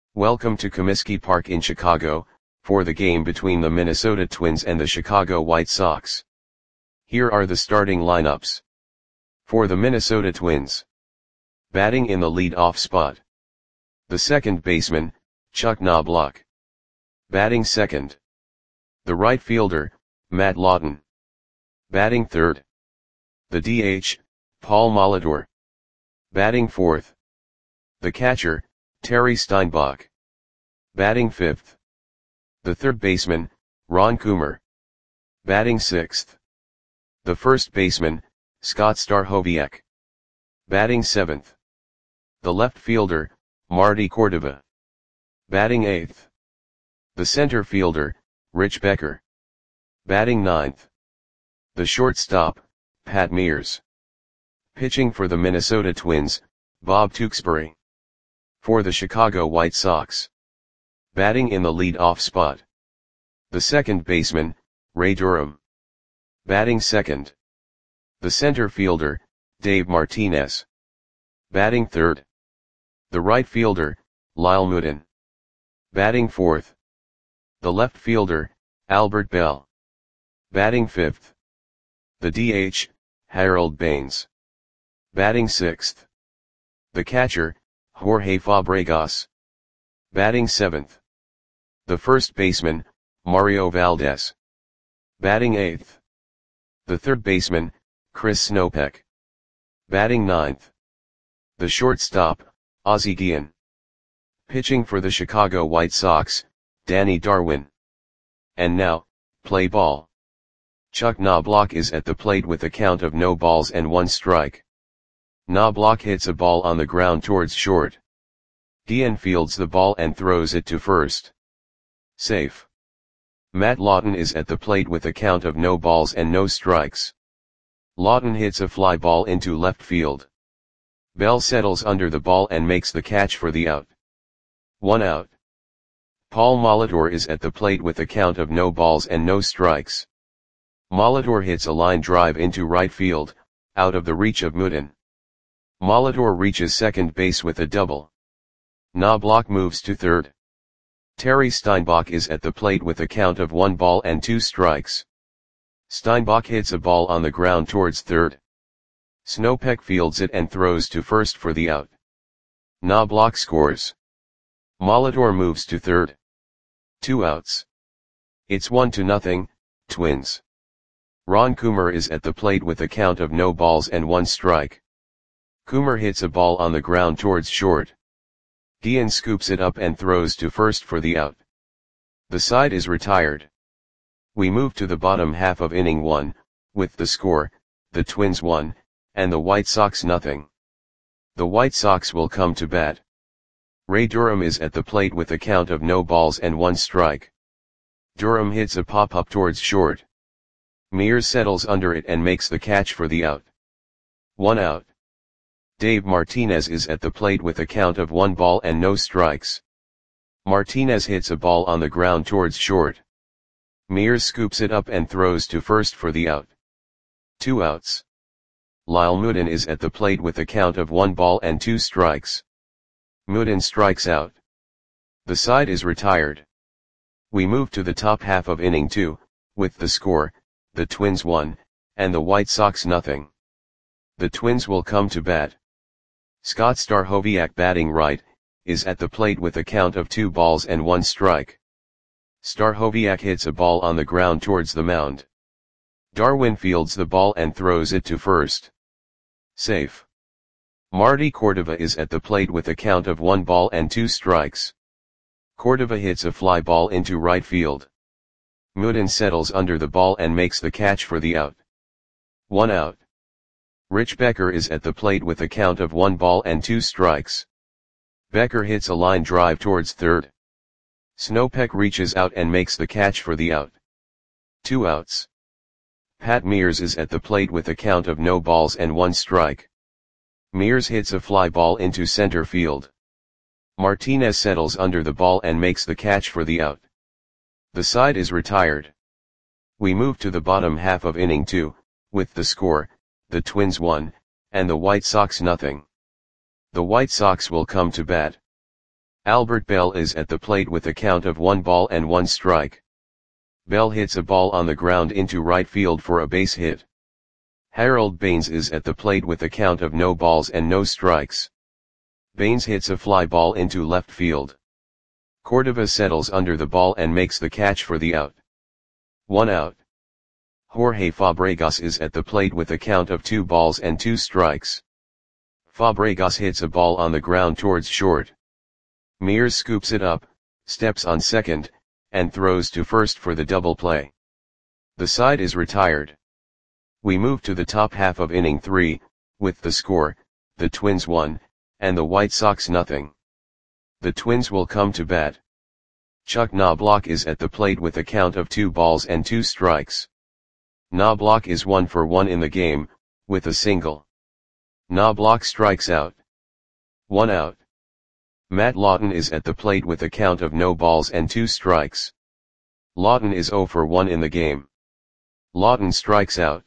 Welcome to Comiskey Park in Chicago, for the game between the Minnesota Twins and the Chicago White Sox. Here are the starting lineups. For the Minnesota Twins. Batting in the lead-off spot. The second baseman, Chuck Knobloch. Batting second. The right fielder, Matt Lawton. Batting third. The DH, Paul Molitor. Batting fourth. The catcher, Terry Steinbach. Batting fifth. The third baseman, Ron Coomer. Batting sixth. The first baseman, Scott Stachowiak. Batting seventh. The left fielder, Marty Cordova. Batting eighth. The center fielder, Rich Becker. Batting ninth. The shortstop, Pat Mears. Pitching for the Minnesota Twins, Bob Tewksbury. For the Chicago White Sox. Batting in the lead-off spot. The second baseman, Ray Durham. Batting second. The center fielder, Dave Martinez. Batting third. The right fielder, Lyle Moodin. Batting fourth. The left fielder, Albert Bell. Batting fifth. The DH, Harold Baines. Batting sixth. The catcher, Jorge Fabregas. Batting seventh. The first baseman, Mario Valdez. Batting eighth. The third baseman, Chris Snopek. Batting ninth. The shortstop, Ozzie Guillen. Pitching for the Chicago White Sox, Danny Darwin. And now, play ball. Chuck Knobloch is at the plate with a count of no balls and one strike. Knobloch hits a ball on the ground towards short. Guillen fields the ball and throws it to first. Safe. Matt Lawton is at the plate with a count of no balls and no strikes. Lawton hits a fly ball into left field. Bell settles under the ball and makes the catch for the out. 1 out. Paul Molitor is at the plate with a count of no balls and no strikes. Molitor hits a line drive into right field, out of the reach of Moodin. Molitor reaches second base with a double. Knobloch moves to third. Terry Steinbach is at the plate with a count of 1 ball and 2 strikes. Steinbach hits a ball on the ground towards third. Snopek fields it and throws to first for the out. Knobloch scores. Molitor moves to third. 2 outs. It's 1-0, Twins. Ron Coomer is at the plate with a count of no balls and 1 strike. Coomer hits a ball on the ground towards short. Guillen scoops it up and throws to first for the out. The side is retired. We move to the bottom half of inning 1, with the score, the Twins 1, and the White Sox 0. The White Sox will come to bat. Ray Durham is at the plate with a count of no balls and 1 strike. Durham hits a pop-up towards short. Mears settles under it and makes the catch for the out. 1 out. Dave Martinez is at the plate with a count of 1 ball and no strikes. Martinez hits a ball on the ground towards short. Mears scoops it up and throws to first for the out. 2 outs. Lyle Moodin is at the plate with a count of 1 ball and 2 strikes. Moodin strikes out. The side is retired. We move to the top half of inning 2, with the score, the Twins 1, and the White Sox 0. The Twins will come to bat. Scott Stachowiak, batting right, is at the plate with a count of 2 balls and 1 strike. Stachowiak hits a ball on the ground towards the mound. Darwin fields the ball and throws it to first. Safe. Marty Cordova is at the plate with a count of 1 ball and 2 strikes. Cordova hits a fly ball into right field. Moodin settles under the ball and makes the catch for the out. 1 out. Rich Becker is at the plate with a count of 1 ball and 2 strikes. Becker hits a line drive towards third. Snopek reaches out and makes the catch for the out. 2 outs. Pat Mears is at the plate with a count of no balls and 1 strike. Mears hits a fly ball into center field. Martinez settles under the ball and makes the catch for the out. The side is retired. We move to the bottom half of inning 2, with the score, the Twins 1, and the White Sox 0. The White Sox will come to bat. Albert Bell is at the plate with a count of 1 ball and 1 strike. Bell hits a ball on the ground into right field for a base hit. Harold Baines is at the plate with a count of no balls and no strikes. Baines hits a fly ball into left field. Cordova settles under the ball and makes the catch for the out. 1 out. Jorge Fabregas is at the plate with a count of 2 balls and 2 strikes. Fabregas hits a ball on the ground towards short. Mears scoops it up, steps on second, and throws to first for the double play. The side is retired. We move to the top half of inning 3, with the score, the Twins 1, and the White Sox nothing. The Twins will come to bat. Chuck Knobloch is at the plate with a count of 2 balls and 2 strikes. Knobloch is 1 for 1 in the game, with a single. Knobloch strikes out. 1 out. Matt Lawton is at the plate with a count of no balls and 2 strikes. Lawton is 0 for 1 in the game. Lawton strikes out.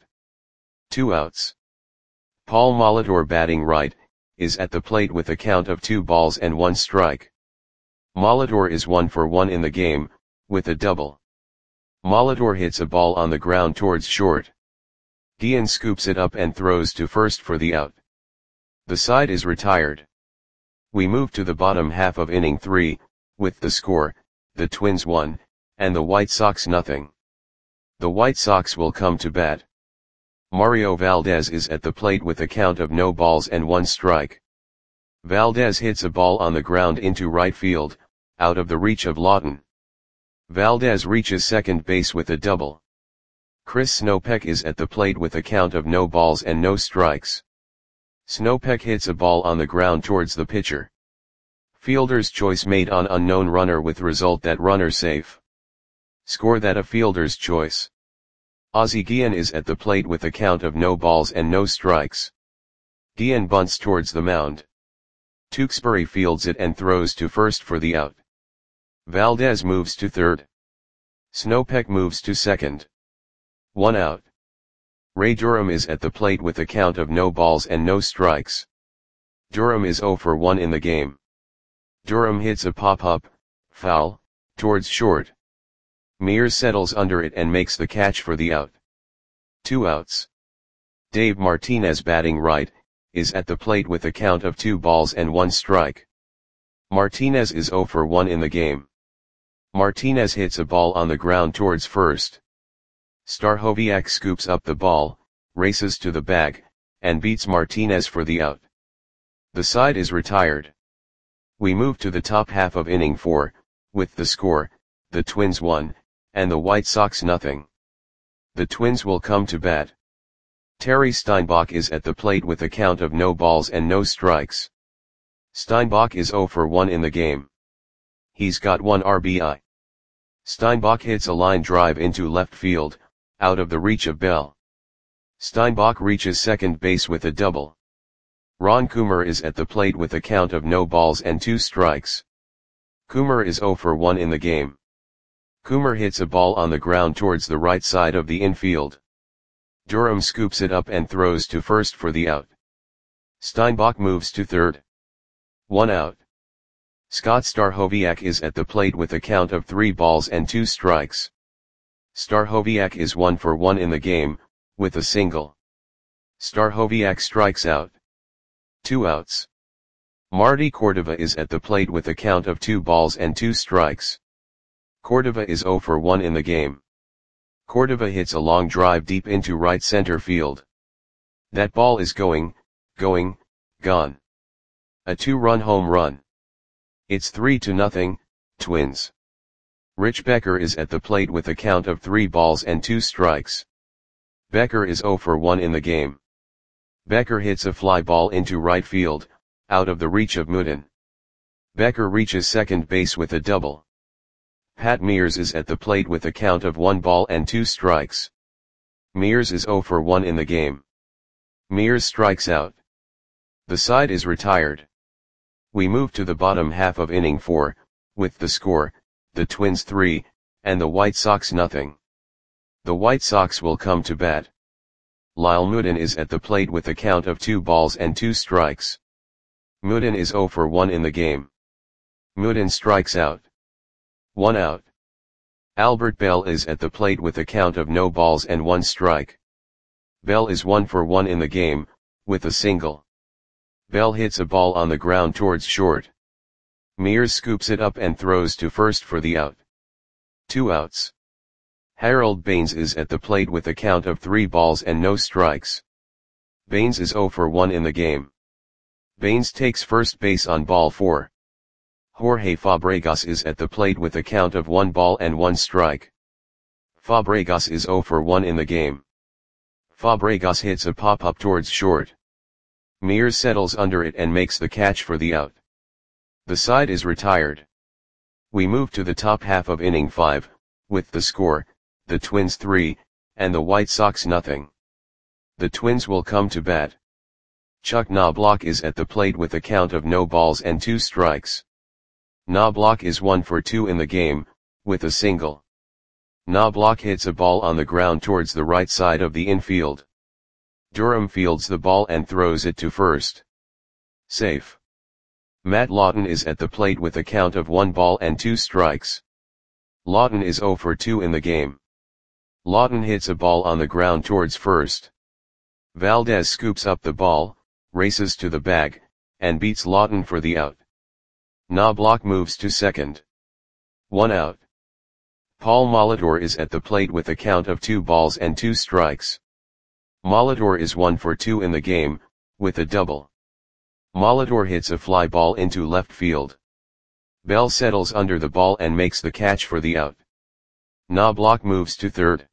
2 outs. Paul Molitor, batting right, is at the plate with a count of 2 balls and 1 strike. Molitor is 1 for 1 in the game, with a double. Molitor hits a ball on the ground towards short. Guillen scoops it up and throws to first for the out. The side is retired. We move to the bottom half of inning 3, with the score, the Twins 1, and the White Sox nothing. The White Sox will come to bat. Mario Valdez is at the plate with a count of no balls and 1 strike. Valdez hits a ball on the ground into right field, out of the reach of Lawton. Valdez reaches second base with a double. Chris Snopek is at the plate with a count of no balls and no strikes. Snopek hits a ball on the ground towards the pitcher. Fielder's choice made on unknown runner with result that runner safe. Score that a fielder's choice. Ozzie Guillen is at the plate with a count of no balls and no strikes. Guillen bunts towards the mound. Tewksbury fields it and throws to first for the out. Valdez moves to third. Snopek moves to second. 1 out. Ray Durham is at the plate with a count of no balls and no strikes. Durham is 0 for 1 in the game. Durham hits a pop-up, foul, towards short. Mears settles under it and makes the catch for the out. 2 outs. Dave Martinez, batting right, is at the plate with a count of 2 balls and 1 strike. Martinez is 0 for 1 in the game. Martinez hits a ball on the ground towards first. Stachowiak scoops up the ball, races to the bag, and beats Martinez for the out. The side is retired. We move to the top half of inning 4, with the score, the Twins 1, and the White Sox nothing. The Twins will come to bat. Terry Steinbach is at the plate with a count of no balls and no strikes. Steinbach is 0 for 1 in the game. He's got 1 RBI. Steinbach hits a line drive into left field, out of the reach of Bell. Steinbach reaches second base with a double. Ron Coomer is at the plate with a count of no balls and 2 strikes. Coomer is 0 for 1 in the game. Coomer hits a ball on the ground towards the right side of the infield. Durham scoops it up and throws to first for the out. Steinbach moves to third. 1 out. Scott Stachowiak is at the plate with a count of 3 balls and 2 strikes. Stachowiak is 1 for 1 in the game, with a single. Stachowiak strikes out. 2 outs. Marty Cordova is at the plate with a count of 2 balls and 2 strikes. Cordova is 0 for 1 in the game. Cordova hits a long drive deep into right center field. That ball is gone. A 2-run home run. It's 3-0, Twins. Rich Becker is at the plate with a count of 3 balls and 2 strikes. Becker is 0 for 1 in the game. Becker hits a fly ball into right field, out of the reach of Mooden. Becker reaches second base with a double. Pat Mears is at the plate with a count of 1 ball and 2 strikes. Mears is 0 for 1 in the game. Mears strikes out. The side is retired. We move to the bottom half of inning 4, with the score, the Twins 3, and the White Sox nothing. The White Sox will come to bat. Lyle Mooden is at the plate with a count of 2 balls and 2 strikes. Mooden is 0 for 1 in the game. Mudin strikes out. 1 out. Albert Bell is at the plate with a count of no balls and 1 strike. Bell is 1 for 1 in the game, with a single. Bell hits a ball on the ground towards short. Mears scoops it up and throws to first for the out. 2 outs. Harold Baines is at the plate with a count of 3 balls and no strikes. Baines is 0 for 1 in the game. Baines takes first base on ball 4. Jorge Fabregas is at the plate with a count of 1 ball and 1 strike. Fabregas is 0 for 1 in the game. Fabregas hits a pop-up towards short. Mears settles under it and makes the catch for the out. The side is retired. We move to the top half of inning 5, with the score, the Twins 3, and the White Sox nothing. The Twins will come to bat. Chuck Knobloch is at the plate with a count of no balls and 2 strikes. Knobloch is 1 for 2 in the game, with a single. Knobloch hits a ball on the ground towards the right side of the infield. Durham fields the ball and throws it to first. Safe. Matt Lawton is at the plate with a count of 1 ball and 2 strikes. Lawton is 0 for 2 in the game. Lawton hits a ball on the ground towards first. Valdez scoops up the ball, races to the bag, and beats Lawton for the out. Knobloch moves to second. 1 out. Paul Molitor is at the plate with a count of 2 balls and 2 strikes. Molitor is 1 for 2 in the game, with a double. Molitor hits a fly ball into left field. Bell settles under the ball and makes the catch for the out. Knobloch moves to third.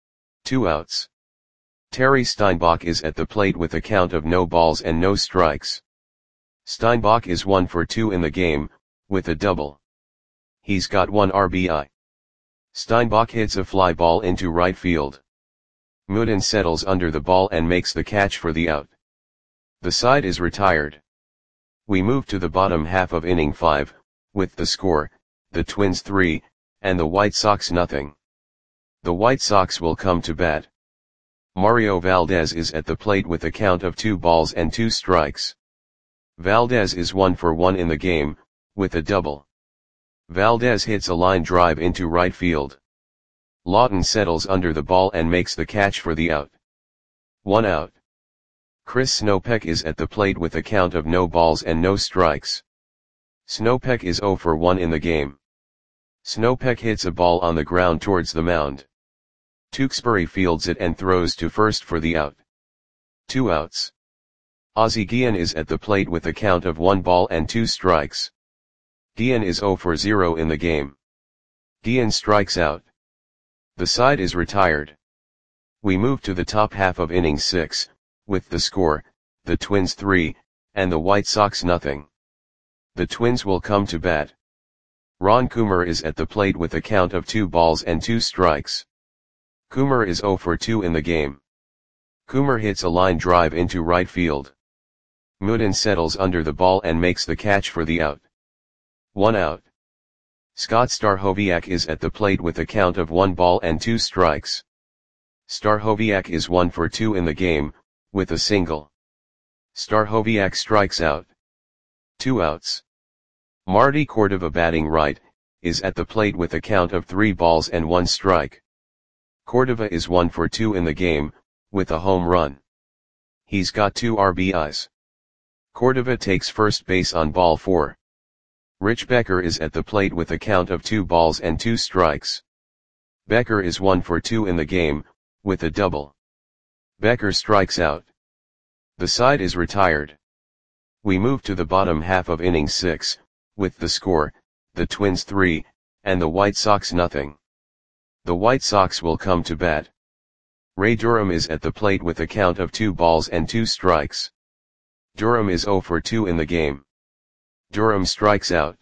2 outs. Terry Steinbach is at the plate with a count of no balls and no strikes. Steinbach is 1 for 2 in the game, with a double. He's got 1 RBI. Steinbach hits a fly ball into right field. Mudin settles under the ball and makes the catch for the out. The side is retired. We move to the bottom half of inning 5, with the score, the Twins 3, and the White Sox nothing. The White Sox will come to bat. Mario Valdez is at the plate with a count of 2 balls and 2 strikes. Valdez is 1 for 1 in the game, with a double. Valdez hits a line drive into right field. Lawton settles under the ball and makes the catch for the out. 1 out. Chris Snopek is at the plate with a count of no balls and no strikes. Snopek is 0 for 1 in the game. Snopek hits a ball on the ground towards the mound. Tewksbury fields it and throws to first for the out. 2 outs. Ozzie Guillen is at the plate with a count of 1 ball and 2 strikes. Guillen is 0 for 0 in the game. Guillen strikes out. The side is retired. We move to the top half of inning 6, with the score, the Twins 3, and the White Sox nothing. The Twins will come to bat. Ron Coomer is at the plate with a count of 2 balls and 2 strikes. Coomer is 0 for 2 in the game. Coomer hits a line drive into right field. Mudin settles under the ball and makes the catch for the out. 1 out. Scott Stachowiak is at the plate with a count of 1 ball and 2 strikes. Stachowiak is 1 for 2 in the game, with a single. Stachowiak strikes out. 2 outs. Marty Cordova, batting right, is at the plate with a count of 3 balls and 1 strike. Cordova is 1 for 2 in the game, with a home run. He's got 2 RBIs. Cordova takes first base on ball 4. Rich Becker is at the plate with a count of 2 balls and 2 strikes. Becker is 1 for 2 in the game, with a double. Becker strikes out. The side is retired. We move to the bottom half of inning 6, with the score, the Twins 3, and the White Sox nothing. The White Sox will come to bat. Ray Durham is at the plate with a count of 2 balls and 2 strikes. Durham is 0 for 2 in the game. Durham strikes out.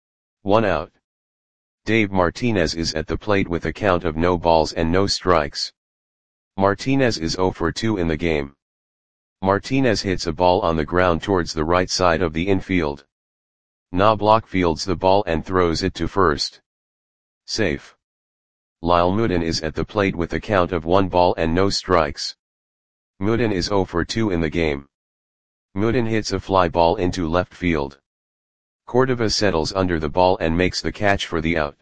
1 out. Dave Martinez is at the plate with a count of no balls and no strikes. Martinez is 0 for 2 in the game. Martinez hits a ball on the ground towards the right side of the infield. Knobloch fields the ball and throws it to first. Safe. Lyle Mudin is at the plate with a count of 1 ball and no strikes. Mudin is 0 for 2 in the game. Mudin hits a fly ball into left field. Cordova settles under the ball and makes the catch for the out.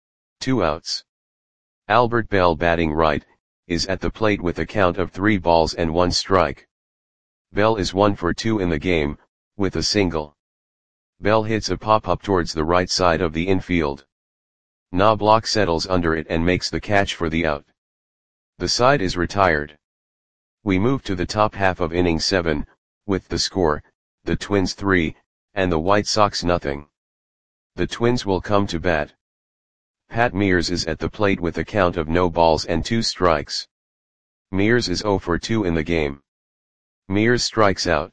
2 outs. Albert Bell, batting right, is at the plate with a count of 3 balls and 1 strike. Bell is 1 for 2 in the game, with a single. Bell hits a pop-up towards the right side of the infield. Knobloch settles under it and makes the catch for the out. The side is retired. We move to the top half of inning 7, with the score, the Twins 3, and the White Sox nothing. The Twins will come to bat. Pat Mears is at the plate with a count of no balls and 2 strikes. Mears is 0 for 2 in the game. Mears strikes out.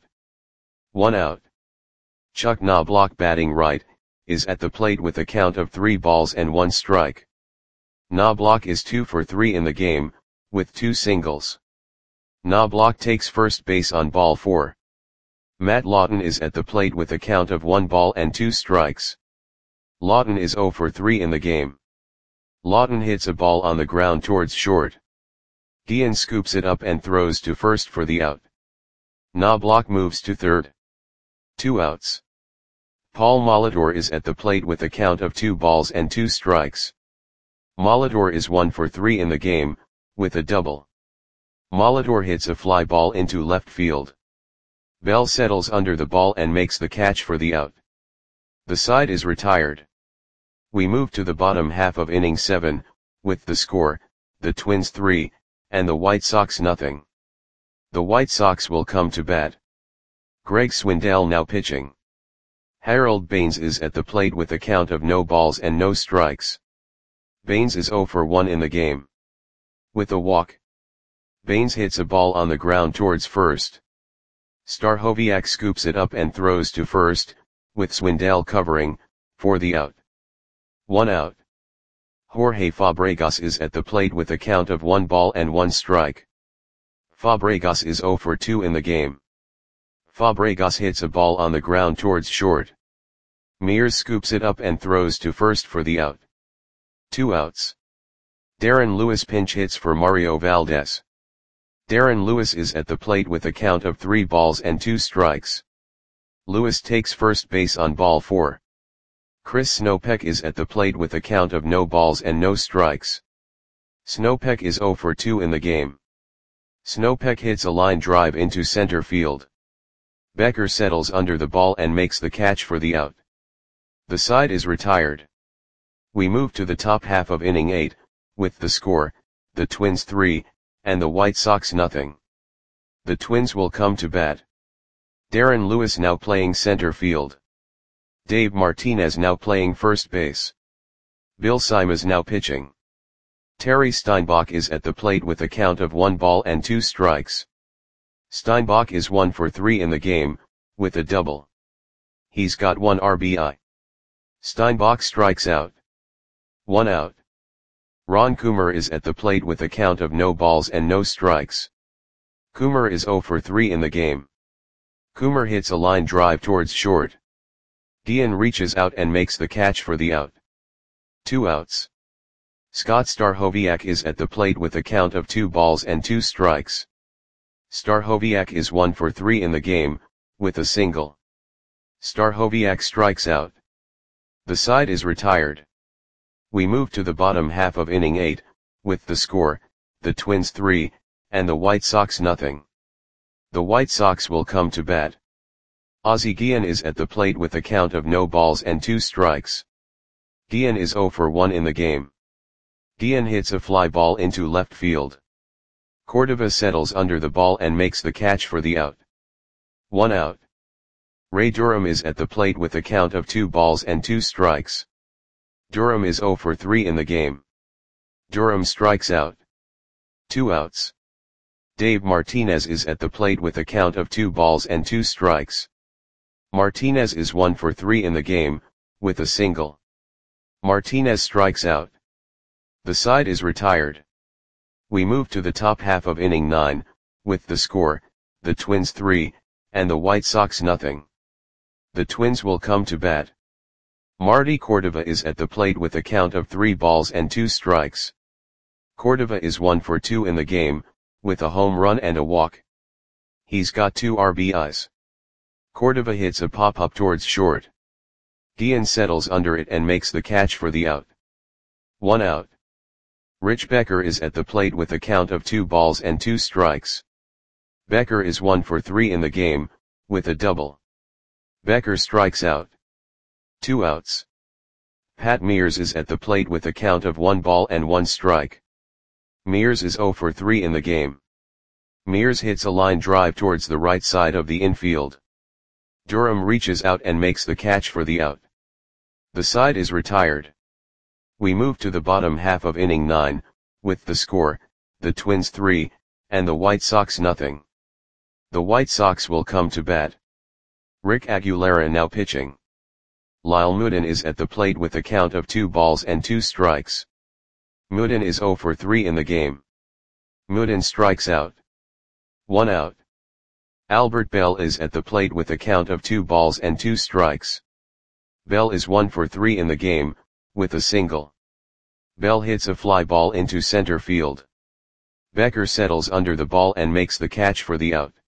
1 out. Chuck Knobloch, batting right, is at the plate with a count of 3 balls and 1 strike. Knobloch is 2 for 3 in the game, with 2 singles. Knobloch takes first base on ball 4. Matt Lawton is at the plate with a count of 1 ball and 2 strikes. Lawton is 0 for 3 in the game. Lawton hits a ball on the ground towards short. Guillen scoops it up and throws to first for the out. Knobloch moves to third. 2 outs. Paul Molitor is at the plate with a count of 2 balls and 2 strikes. Molitor is 1 for 3 in the game, with a double. Molitor hits a fly ball into left field. Bell settles under the ball and makes the catch for the out. The side is retired. We move to the bottom half of inning 7, with the score, the Twins 3, and the White Sox nothing. The White Sox will come to bat. Greg Swindell now pitching. Harold Baines is at the plate with a count of no balls and no strikes. Baines is 0 for 1 in the game. With a walk. Baines hits a ball on the ground towards first. Stachowiak scoops it up and throws to first, with Swindell covering, for the out. 1 out. Jorge Fabregas is at the plate with a count of 1 ball and 1 strike. Fabregas is 0 for 2 in the game. Fabregas hits a ball on the ground towards short. Mears scoops it up and throws to first for the out. 2 outs. Darren Lewis pinch hits for Mario Valdez. Darren Lewis is at the plate with a count of 3 balls and 2 strikes. Lewis takes first base on ball 4. Chris Snopek is at the plate with a count of no balls and no strikes. Snopek is 0 for 2 in the game. Snopek hits a line drive into center field. Becker settles under the ball and makes the catch for the out. The side is retired. We move to the top half of inning 8, with the score, the Twins 3, and the White Sox nothing. The Twins will come to bat. Darren Lewis now playing center field. Dave Martinez now playing first base. Bill Simas now pitching. Terry Steinbach is at the plate with a count of 1 ball and 2 strikes. Steinbach is 1 for 3 in the game, with a double. He's got 1 RBI. Steinbach strikes out. 1 out. Ron Coomer is at the plate with a count of no balls and no strikes. Coomer is 0 for 3 in the game. Coomer hits a line drive towards short. Guillen reaches out and makes the catch for the out. 2 outs. Scott Stachowiak is at the plate with a count of 2 balls and 2 strikes. Stachowiak is 1 for 3 in the game, with a single. Stachowiak strikes out. The side is retired. We move to the bottom half of inning 8, with the score, the Twins 3, and the White Sox nothing. The White Sox will come to bat. Ozzie Guillen is at the plate with a count of no balls and 2 strikes. Guillen is 0 for 1 in the game. Guillen hits a fly ball into left field. Cordova settles under the ball and makes the catch for the out. 1 out. Ray Durham is at the plate with a count of 2 balls and 2 strikes. Durham is 0 for 3 in the game. Durham strikes out. 2 outs. Dave Martinez is at the plate with a count of 2 balls and 2 strikes. Martinez is 1 for 3 in the game, with a single. Martinez strikes out. The side is retired. We move to the top half of inning 9, with the score, the Twins 3, and the White Sox nothing. The Twins will come to bat. Marty Cordova is at the plate with a count of 3 balls and 2 strikes. Cordova is 1 for 2 in the game, with a home run and a walk. He's got 2 RBIs. Cordova hits a pop-up towards short. Guillen settles under it and makes the catch for the out. 1 out. Rich Becker is at the plate with a count of 2 balls and 2 strikes. Becker is 1 for 3 in the game, with a double. Becker strikes out. 2 outs. Pat Mears is at the plate with a count of 1 ball and 1 strike. Mears is 0 for 3 in the game. Mears hits a line drive towards the right side of the infield. Durham reaches out and makes the catch for the out. The side is retired. We move to the bottom half of inning 9, with the score, the Twins 3, and the White Sox nothing. The White Sox will come to bat. Rick Aguilera now pitching. Lyle Moodin is at the plate with a count of 2 balls and 2 strikes. Moodin is 0 for 3 in the game. Moodin strikes out. 1 out. Albert Bell is at the plate with a count of 2 balls and 2 strikes. Bell is 1 for 3 in the game, with a single. Bell hits a fly ball into center field. Becker settles under the ball and makes the catch for the out.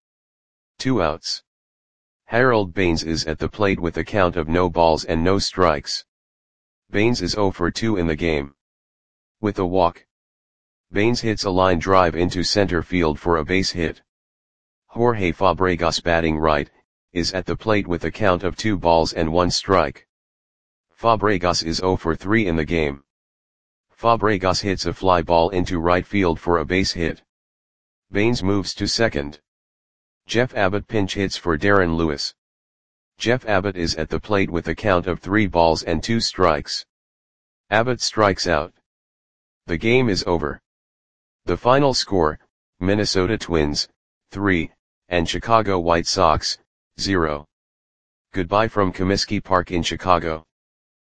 2 outs. Harold Baines is at the plate with a count of no balls and no strikes. Baines is 0 for 2 in the game. With a walk. Baines hits a line drive into center field for a base hit. Jorge Fabregas, batting right, is at the plate with a count of 2 balls and 1 strike. Fabregas is 0 for 3 in the game. Fabregas hits a fly ball into right field for a base hit. Baines moves to second. Jeff Abbott pinch hits for Darren Lewis. Jeff Abbott is at the plate with a count of 3 balls and 2 strikes. Abbott strikes out. The game is over. The final score, Minnesota Twins, 3, and Chicago White Sox, 0. Goodbye from Comiskey Park in Chicago.